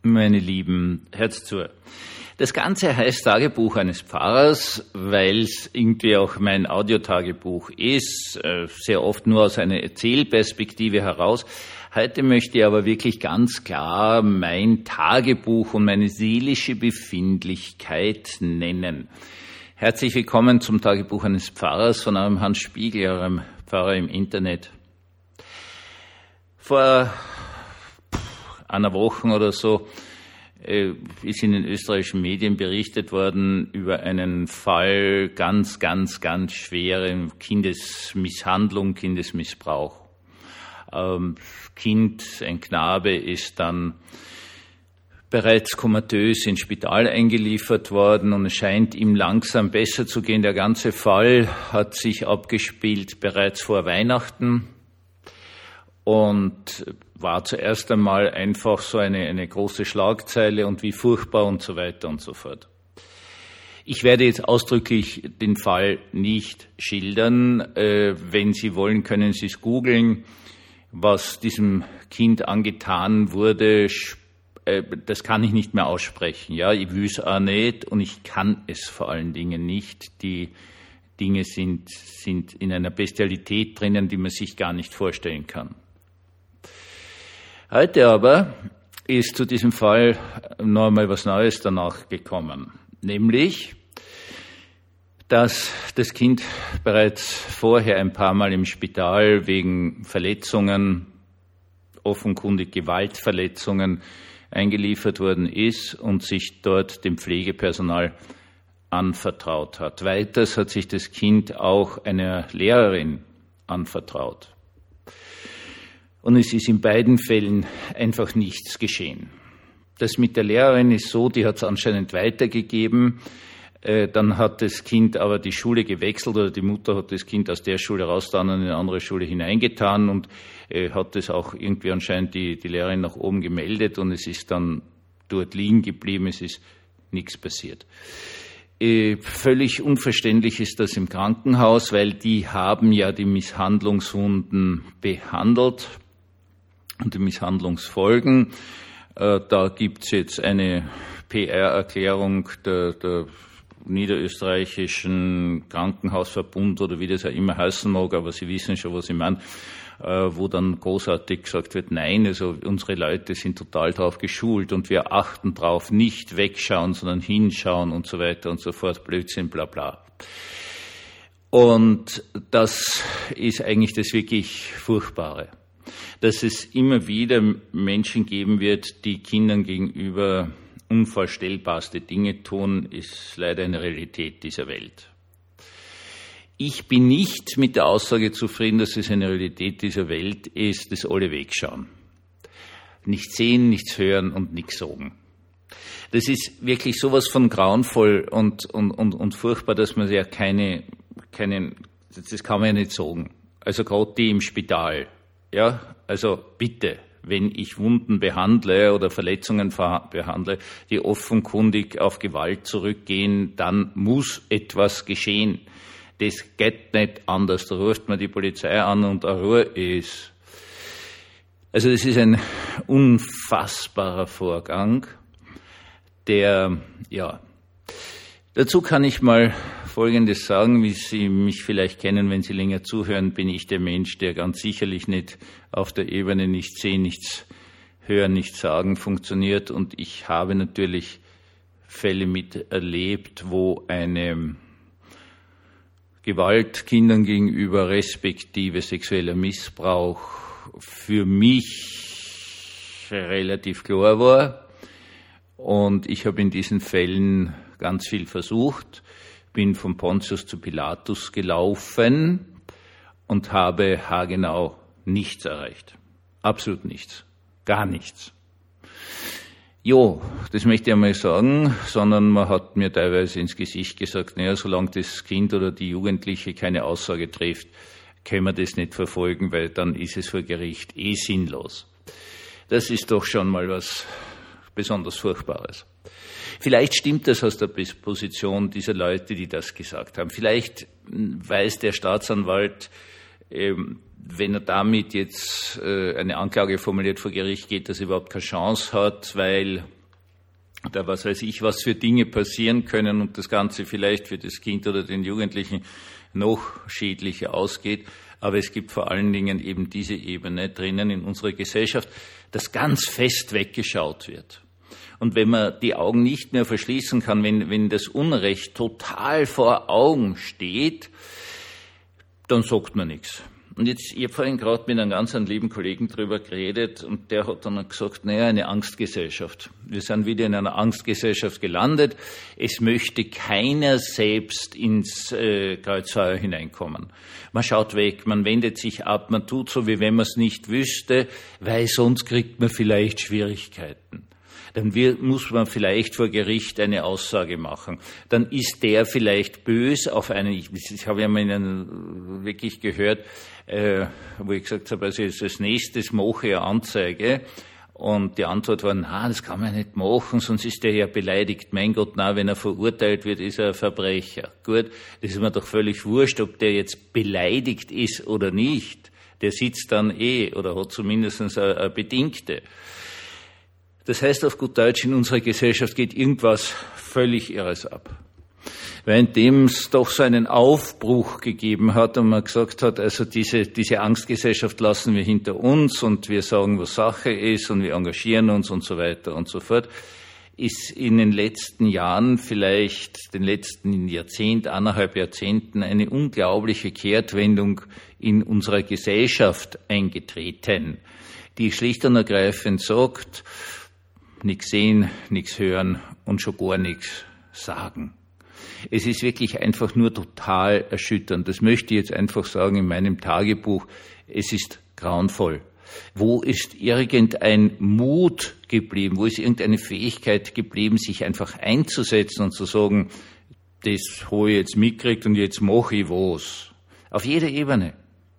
Meine Lieben, hört zu. Das Ganze heißt Tagebuch eines Pfarrers, weil es irgendwie auch mein Audiotagebuch ist, sehr oft nur aus einer Erzählperspektive heraus. Heute möchte ich aber wirklich ganz klar mein Tagebuch und meine seelische Befindlichkeit nennen. Herzlich willkommen zum Tagebuch eines Pfarrers von eurem Hans Spiegel, eurem Pfarrer im Internet. Vor einer Woche oder so ist in den österreichischen Medien berichtet worden über einen Fall ganz schwere Kindesmisshandlung, Kindesmissbrauch. Ein Knabe ist dann bereits komatös ins Spital eingeliefert worden und es scheint ihm langsam besser zu gehen. Der ganze Fall hat sich abgespielt bereits vor Weihnachten und war zuerst einmal einfach so eine große Schlagzeile und wie furchtbar und so weiter und so fort. Ich werde jetzt ausdrücklich den Fall nicht schildern. Wenn Sie wollen, können Sie es googeln, was diesem Kind angetan wurde. Das kann ich nicht mehr aussprechen. Ja, ich will es auch nicht und ich kann es vor allen Dingen nicht. Die Dinge sind in einer Bestialität drinnen, die man sich gar nicht vorstellen kann. Heute aber ist zu diesem Fall noch einmal was Neues danach gekommen. Nämlich, dass das Kind bereits vorher ein paar Mal im Spital wegen Verletzungen, offenkundig Gewaltverletzungen, eingeliefert worden ist und sich dort dem Pflegepersonal anvertraut hat. Weiters hat sich das Kind auch einer Lehrerin anvertraut. Und es ist in beiden Fällen einfach nichts geschehen. Das mit der Lehrerin ist so, die hat es anscheinend weitergegeben. Dann hat das Kind aber die Schule gewechselt oder die Mutter hat das Kind aus der Schule rausgetan und in eine andere Schule hineingetan und hat es auch irgendwie anscheinend die Lehrerin nach oben gemeldet und es ist dann dort liegen geblieben, es ist nichts passiert. Völlig unverständlich ist das im Krankenhaus, weil die haben ja die Misshandlungswunden behandelt und die Misshandlungsfolgen. Da gibt's jetzt eine PR-Erklärung der niederösterreichischen Krankenhausverbund oder wie das ja immer heißen mag, aber Sie wissen schon, was ich meine, wo dann großartig gesagt wird, nein, also unsere Leute sind total drauf geschult und wir achten drauf, nicht wegschauen, sondern hinschauen und so weiter und so fort, Blödsinn, bla bla. Und das ist eigentlich das wirklich Furchtbare, dass es immer wieder Menschen geben wird, die Kindern gegenüber unvorstellbarste Dinge tun, ist leider eine Realität dieser Welt. Ich bin nicht mit der Aussage zufrieden, dass es eine Realität dieser Welt ist, dass alle wegschauen. Nichts sehen, nichts hören und nichts sagen. Das ist wirklich sowas von grauenvoll und furchtbar, dass man ja das kann man ja nicht sagen. Also gerade die im Spital. Ja, also bitte. Wenn ich Wunden behandle oder Verletzungen behandle, die offenkundig auf Gewalt zurückgehen, dann muss etwas geschehen. Das geht nicht anders. Da ruft man die Polizei an und Ruhe ist. Also das ist ein unfassbarer Vorgang, der, ja. Dazu kann ich mal Folgendes sagen, wie Sie mich vielleicht kennen, wenn Sie länger zuhören, bin ich der Mensch, der ganz sicherlich nicht auf der Ebene nichts sehen, nichts hören, nichts sagen funktioniert. Und ich habe natürlich Fälle miterlebt, wo eine Gewalt Kindern gegenüber respektive sexueller Missbrauch für mich relativ klar war. Und ich habe in diesen Fällen ganz viel versucht, bin von Pontius zu Pilatus gelaufen und habe haargenau nichts erreicht. Absolut nichts. Gar nichts. Jo, das möchte ich einmal sagen, sondern man hat mir teilweise ins Gesicht gesagt, naja, solange das Kind oder die Jugendliche keine Aussage trifft, können wir das nicht verfolgen, weil dann ist es vor Gericht sinnlos. Das ist doch schon mal was besonders Furchtbares. Vielleicht stimmt das aus der Position dieser Leute, die das gesagt haben. Vielleicht weiß der Staatsanwalt, wenn er damit jetzt eine Anklage formuliert vor Gericht geht, dass er überhaupt keine Chance hat, weil da was weiß ich, was für Dinge passieren können und das Ganze vielleicht für das Kind oder den Jugendlichen noch schädlicher ausgeht. Aber es gibt vor allen Dingen eben diese Ebene drinnen in unserer Gesellschaft, dass ganz fest weggeschaut wird. Und wenn man die Augen nicht mehr verschließen kann, wenn das Unrecht total vor Augen steht, dann sagt man nichts. Und jetzt, ich habe vorhin gerade mit einem ganz lieben Kollegen drüber geredet und der hat dann gesagt, eine Angstgesellschaft. Wir sind wieder in einer Angstgesellschaft gelandet. Es möchte keiner selbst ins Kreuzfeuer hineinkommen. Man schaut weg, man wendet sich ab, man tut so, wie wenn man es nicht wüsste, weil sonst kriegt man vielleicht Schwierigkeiten. Dann muss man vielleicht vor Gericht eine Aussage machen. Dann ist der vielleicht bös auf einen, ich habe ja mal wirklich gehört, wo ich gesagt habe, also als nächstes mache ich eine Anzeige. Und die Antwort war, das kann man nicht machen, sonst ist der ja beleidigt. Mein Gott, wenn er verurteilt wird, ist er ein Verbrecher. Gut, das ist mir doch völlig wurscht, ob der jetzt beleidigt ist oder nicht. Der sitzt dann oder hat zumindest eine Bedingte. Das heißt auf gut Deutsch, in unserer Gesellschaft geht irgendwas völlig Irres ab. Währenddem es doch so einen Aufbruch gegeben hat und man gesagt hat, also diese Angstgesellschaft lassen wir hinter uns und wir sagen, was Sache ist und wir engagieren uns und so weiter und so fort, ist in den letzten Jahren, vielleicht den letzten Jahrzehnt, 1,5 Jahrzehnten, eine unglaubliche Kehrtwendung in unserer Gesellschaft eingetreten, die schlicht und ergreifend sagt, nichts sehen, nichts hören und schon gar nichts sagen. Es ist wirklich einfach nur total erschütternd. Das möchte ich jetzt einfach sagen in meinem Tagebuch. Es ist grauenvoll. Wo ist irgendein Mut geblieben? Wo ist irgendeine Fähigkeit geblieben, sich einfach einzusetzen und zu sagen, das habe ich jetzt mitgekriegt und jetzt mache ich was? Auf jeder Ebene.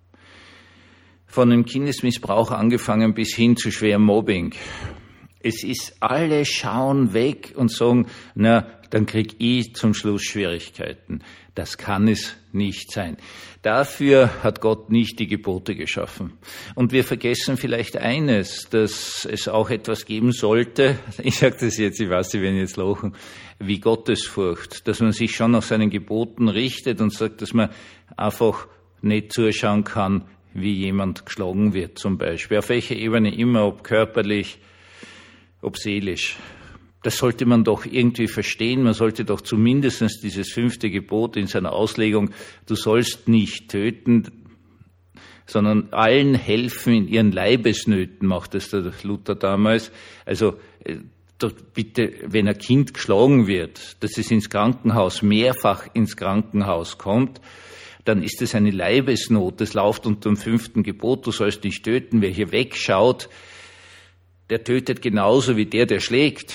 Von dem Kindesmissbrauch angefangen bis hin zu schwerem Mobbing. Es ist, alle schauen weg und sagen, dann krieg ich zum Schluss Schwierigkeiten. Das kann es nicht sein. Dafür hat Gott nicht die Gebote geschaffen. Und wir vergessen vielleicht eines, dass es auch etwas geben sollte, ich sage das jetzt, ich weiß, Sie werden jetzt lachen, wie Gottesfurcht, dass man sich schon nach seinen Geboten richtet und sagt, dass man einfach nicht zuschauen kann, wie jemand geschlagen wird zum Beispiel. Auf welcher Ebene immer, ob körperlich, ob seelisch. Das sollte man doch irgendwie verstehen. Man sollte doch zumindest dieses 5. Gebot in seiner Auslegung, du sollst nicht töten, sondern allen helfen in ihren Leibesnöten, macht es der Luther damals. Also bitte, wenn ein Kind geschlagen wird, dass es mehrfach ins Krankenhaus kommt, dann ist es eine Leibesnot. Das läuft unter dem 5. Gebot, du sollst nicht töten. Wer hier wegschaut, der tötet genauso wie der schlägt.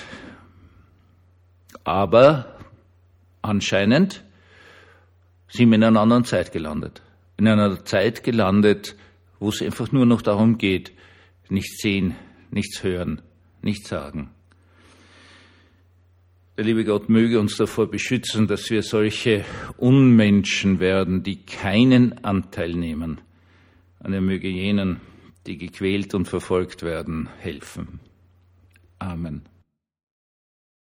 Aber anscheinend sind wir in einer anderen Zeit gelandet. In einer Zeit gelandet, wo es einfach nur noch darum geht, nichts sehen, nichts hören, nichts sagen. Der liebe Gott möge uns davor beschützen, dass wir solche Unmenschen werden, die keinen Anteil nehmen. Und er möge jenen, die gequält und verfolgt werden, helfen. Amen.